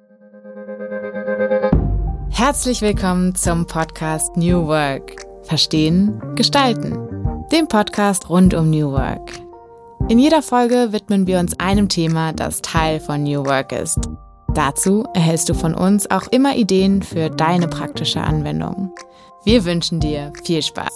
Herzlich willkommen zum Podcast New Work. Verstehen, gestalten. Dem Podcast rund um New Work. In jeder Folge widmen wir uns einem Thema, das Teil von New Work ist. Dazu erhältst du von uns auch immer Ideen für deine praktische Anwendung. Wir wünschen dir viel Spaß.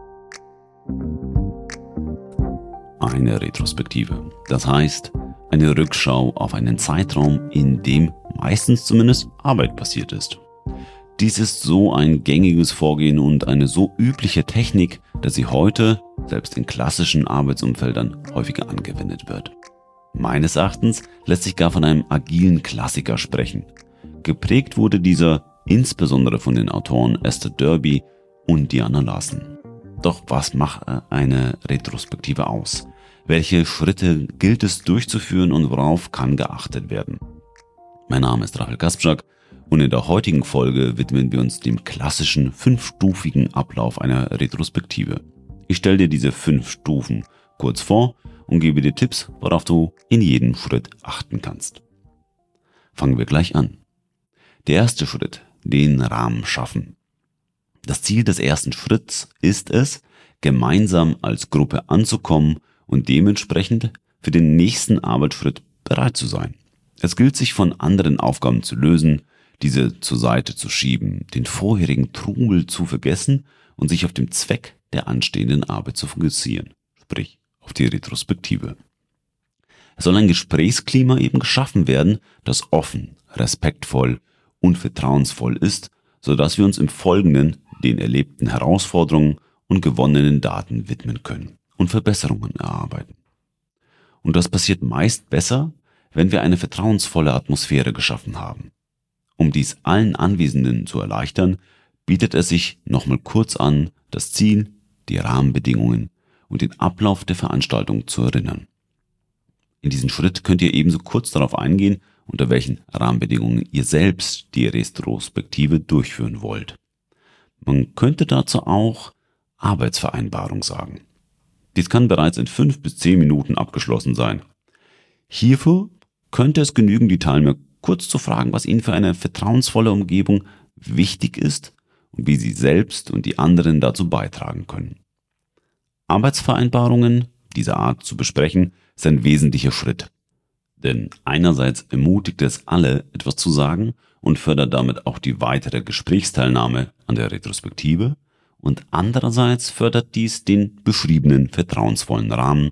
Eine Retrospektive. Das heißt, eine Rückschau auf einen Zeitraum, in dem meistens zumindest Arbeit passiert ist. Dies ist so ein gängiges Vorgehen und eine so übliche Technik, dass sie heute, selbst in klassischen Arbeitsumfeldern, häufiger angewendet wird. Meines Erachtens lässt sich gar von einem agilen Klassiker sprechen. Geprägt wurde dieser insbesondere von den Autoren Esther Derby und Diana Larsen. Doch was macht eine Retrospektive aus? Welche Schritte gilt es durchzuführen und worauf kann geachtet werden? Mein Name ist Rafał Kasprzak und in der heutigen Folge widmen wir uns dem klassischen 5-stufigen Ablauf einer Retrospektive. Ich stelle dir diese 5 Stufen kurz vor und gebe dir Tipps, worauf du in jedem Schritt achten kannst. Fangen wir gleich an. Der erste Schritt, den Rahmen schaffen. Das Ziel des ersten Schritts ist es, gemeinsam als Gruppe anzukommen und dementsprechend für den nächsten Arbeitsschritt bereit zu sein. Es gilt, sich von anderen Aufgaben zu lösen, diese zur Seite zu schieben, den vorherigen Trubel zu vergessen und sich auf den Zweck der anstehenden Arbeit zu fokussieren, sprich auf die Retrospektive. Es soll ein Gesprächsklima eben geschaffen werden, das offen, respektvoll und vertrauensvoll ist, sodass wir uns im Folgenden den erlebten Herausforderungen und gewonnenen Daten widmen können und Verbesserungen erarbeiten. Und das passiert meist besser, wenn wir eine vertrauensvolle Atmosphäre geschaffen haben. Um dies allen Anwesenden zu erleichtern, bietet es sich nochmal kurz an, das Ziel, die Rahmenbedingungen und den Ablauf der Veranstaltung zu erinnern. In diesem Schritt könnt ihr ebenso kurz darauf eingehen, unter welchen Rahmenbedingungen ihr selbst die Retrospektive durchführen wollt. Man könnte dazu auch Arbeitsvereinbarung sagen. Dies kann bereits in 5 bis 10 Minuten abgeschlossen sein. Hierfür könnte es genügen, die Teilnehmer kurz zu fragen, was ihnen für eine vertrauensvolle Umgebung wichtig ist und wie sie selbst und die anderen dazu beitragen können. Arbeitsvereinbarungen dieser Art zu besprechen, ist ein wesentlicher Schritt. Denn einerseits ermutigt es alle, etwas zu sagen und fördert damit auch die weitere Gesprächsteilnahme an der Retrospektive und andererseits fördert dies den beschriebenen vertrauensvollen Rahmen,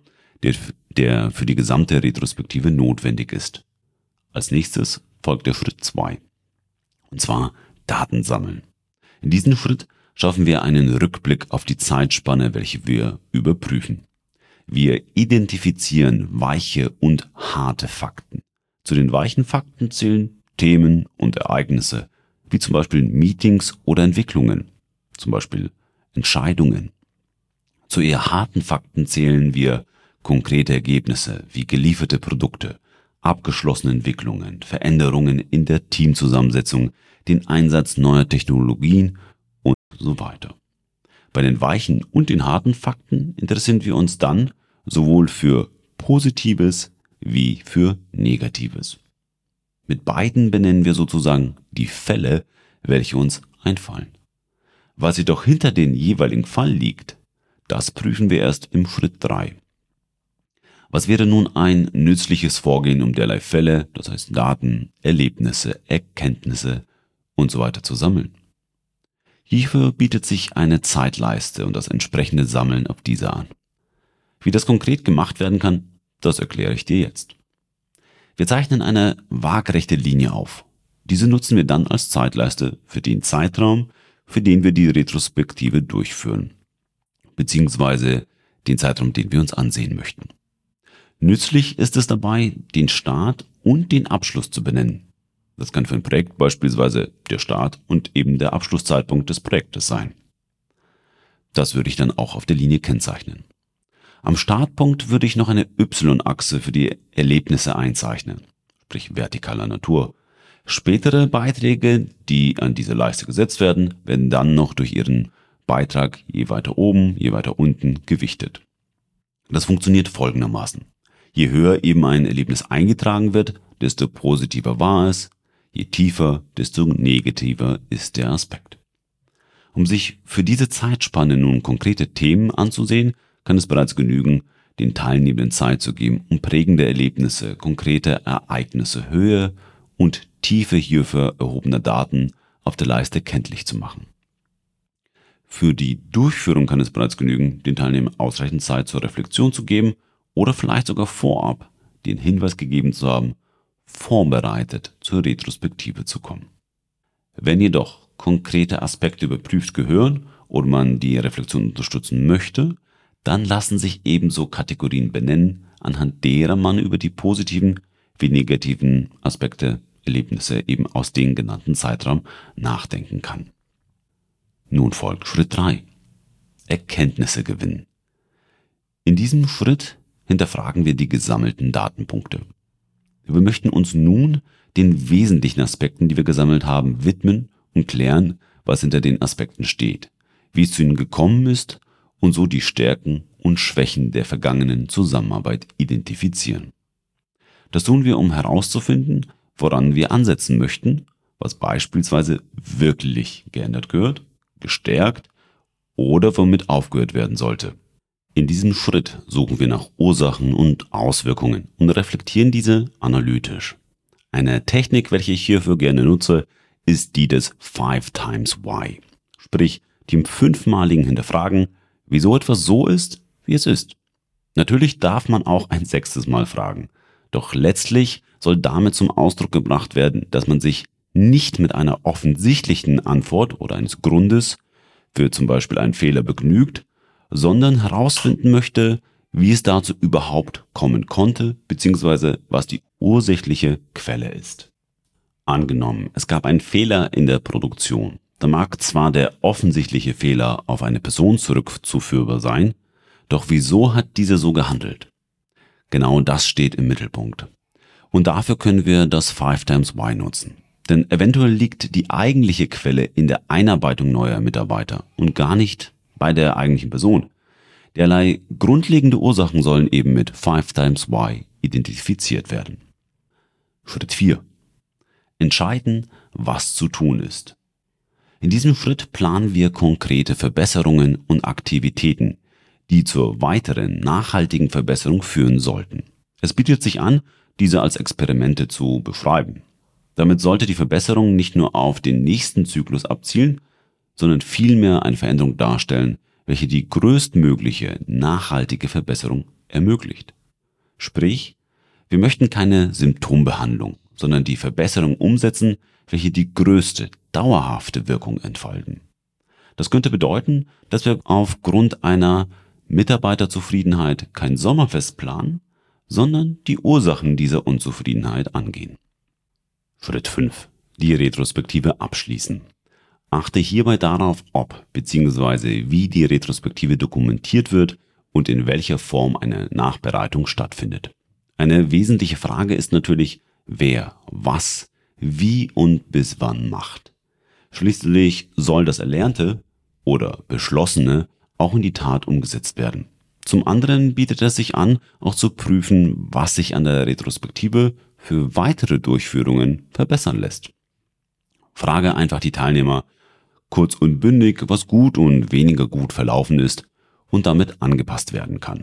der für die gesamte Retrospektive notwendig ist. Als nächstes folgt der Schritt 2, und zwar Daten sammeln. In diesem Schritt schaffen wir einen Rückblick auf die Zeitspanne, welche wir überprüfen. Wir identifizieren weiche und harte Fakten. Zu den weichen Fakten zählen Themen und Ereignisse, wie zum Beispiel Meetings oder Entwicklungen, zum Beispiel Entscheidungen. Zu eher harten Fakten zählen wir konkrete Ergebnisse wie gelieferte Produkte, abgeschlossene Entwicklungen, Veränderungen in der Teamzusammensetzung, den Einsatz neuer Technologien und so weiter. Bei den weichen und den harten Fakten interessieren wir uns dann sowohl für Positives wie für Negatives. Mit beiden benennen wir sozusagen die Fälle, welche uns einfallen. Was jedoch hinter den jeweiligen Fall liegt, das prüfen wir erst im Schritt 3. Was wäre nun ein nützliches Vorgehen, um derlei Fälle, das heißt Daten, Erlebnisse, Erkenntnisse und so weiter zu sammeln? Hierfür bietet sich eine Zeitleiste und das entsprechende Sammeln auf diese an. Wie das konkret gemacht werden kann, das erkläre ich dir jetzt. Wir zeichnen eine waagrechte Linie auf. Diese nutzen wir dann als Zeitleiste für den Zeitraum, für den wir die Retrospektive durchführen, beziehungsweise den Zeitraum, den wir uns ansehen möchten. Nützlich ist es dabei, den Start und den Abschluss zu benennen. Das kann für ein Projekt beispielsweise der Start und eben der Abschlusszeitpunkt des Projektes sein. Das würde ich dann auch auf der Linie kennzeichnen. Am Startpunkt würde ich noch eine Y-Achse für die Erlebnisse einzeichnen, sprich vertikaler Natur. Spätere Beiträge, die an diese Leiste gesetzt werden, werden dann noch durch ihren Beitrag je weiter oben, je weiter unten gewichtet. Das funktioniert folgendermaßen. Je höher eben ein Erlebnis eingetragen wird, desto positiver war es. Je tiefer, desto negativer ist der Aspekt. Um sich für diese Zeitspanne nun konkrete Themen anzusehen, kann es bereits genügen, den Teilnehmenden Zeit zu geben, um prägende Erlebnisse, konkrete Ereignisse, Höhe und Tiefe hierfür erhobener Daten auf der Leiste kenntlich zu machen. Für die Durchführung kann es bereits genügen, den Teilnehmern ausreichend Zeit zur Reflexion zu geben oder vielleicht sogar vorab den Hinweis gegeben zu haben, vorbereitet zur Retrospektive zu kommen. Wenn jedoch konkrete Aspekte überprüft gehören oder man die Reflexion unterstützen möchte, dann lassen sich ebenso Kategorien benennen, anhand derer man über die positiven wie negativen Aspekte, Erlebnisse eben aus dem genannten Zeitraum nachdenken kann. Nun folgt Schritt 3. Erkenntnisse gewinnen. In diesem Schritt hinterfragen wir die gesammelten Datenpunkte. Wir möchten uns nun den wesentlichen Aspekten, die wir gesammelt haben, widmen und klären, was hinter den Aspekten steht, wie es zu ihnen gekommen ist und so die Stärken und Schwächen der vergangenen Zusammenarbeit identifizieren. Das tun wir, um herauszufinden, woran wir ansetzen möchten, was beispielsweise wirklich geändert gehört, gestärkt oder womit aufgehört werden sollte. In diesem Schritt suchen wir nach Ursachen und Auswirkungen und reflektieren diese analytisch. Eine Technik, welche ich hierfür gerne nutze, ist die des 5 times Why, sprich dem 5-maligen Hinterfragen, wieso etwas so ist, wie es ist. Natürlich darf man auch ein 6. Mal fragen, doch letztlich soll damit zum Ausdruck gebracht werden, dass man sich nicht mit einer offensichtlichen Antwort oder eines Grundes für zum Beispiel einen Fehler begnügt, sondern herausfinden möchte, wie es dazu überhaupt kommen konnte, bzw. was die ursächliche Quelle ist. Angenommen, es gab einen Fehler in der Produktion. Da mag zwar der offensichtliche Fehler auf eine Person zurückzuführbar sein, doch wieso hat diese so gehandelt? Genau das steht im Mittelpunkt. Und dafür können wir das 5 times Why nutzen. Denn eventuell liegt die eigentliche Quelle in der Einarbeitung neuer Mitarbeiter und gar nicht bei der eigentlichen Person. Derlei grundlegende Ursachen sollen eben mit 5 times Why identifiziert werden. Schritt 4. Entscheiden, was zu tun ist. In diesem Schritt planen wir konkrete Verbesserungen und Aktivitäten, die zur weiteren nachhaltigen Verbesserung führen sollten. Es bietet sich an, diese als Experimente zu beschreiben. Damit sollte die Verbesserung nicht nur auf den nächsten Zyklus abzielen, sondern vielmehr eine Veränderung darstellen, welche die größtmögliche nachhaltige Verbesserung ermöglicht. Sprich, wir möchten keine Symptombehandlung, sondern die Verbesserung umsetzen, welche die größte, dauerhafte Wirkung entfalten. Das könnte bedeuten, dass wir aufgrund einer Mitarbeiterzufriedenheit kein Sommerfest planen, sondern die Ursachen dieser Unzufriedenheit angehen. Schritt 5. Die Retrospektive abschließen. Achte hierbei darauf, ob bzw. wie die Retrospektive dokumentiert wird und in welcher Form eine Nachbereitung stattfindet. Eine wesentliche Frage ist natürlich, wer, was, wie und bis wann macht. Schließlich soll das Erlernte oder Beschlossene auch in die Tat umgesetzt werden. Zum anderen bietet es sich an, auch zu prüfen, was sich an der Retrospektive für weitere Durchführungen verbessern lässt. Frage einfach die Teilnehmer kurz und bündig, was gut und weniger gut verlaufen ist und damit angepasst werden kann.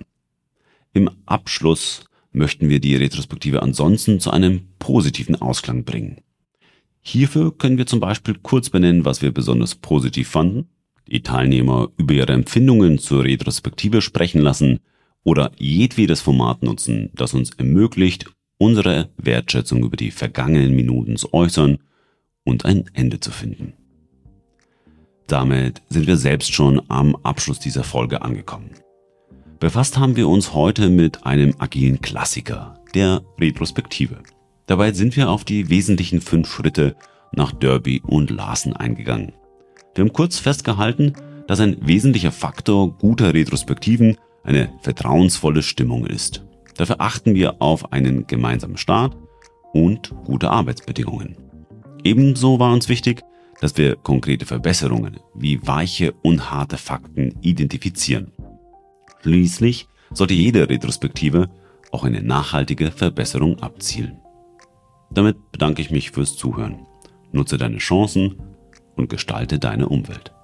Im Abschluss möchten wir die Retrospektive ansonsten zu einem positiven Ausklang bringen. Hierfür können wir zum Beispiel kurz benennen, was wir besonders positiv fanden, die Teilnehmer über ihre Empfindungen zur Retrospektive sprechen lassen oder jedwedes Format nutzen, das uns ermöglicht, unsere Wertschätzung über die vergangenen Minuten zu äußern und ein Ende zu finden. Damit sind wir selbst schon am Abschluss dieser Folge angekommen. Befasst haben wir uns heute mit einem agilen Klassiker, der Retrospektive. Dabei sind wir auf die wesentlichen 5 Schritte nach Derby und Larsen eingegangen. Wir haben kurz festgehalten, dass ein wesentlicher Faktor guter Retrospektiven eine vertrauensvolle Stimmung ist. Dafür achten wir auf einen gemeinsamen Start und gute Arbeitsbedingungen. Ebenso war uns wichtig, dass wir konkrete Verbesserungen wie weiche und harte Fakten identifizieren. Schließlich sollte jede Retrospektive auch eine nachhaltige Verbesserung abzielen. Damit bedanke ich mich fürs Zuhören. nutze deine Chancen und gestalte deine Umwelt.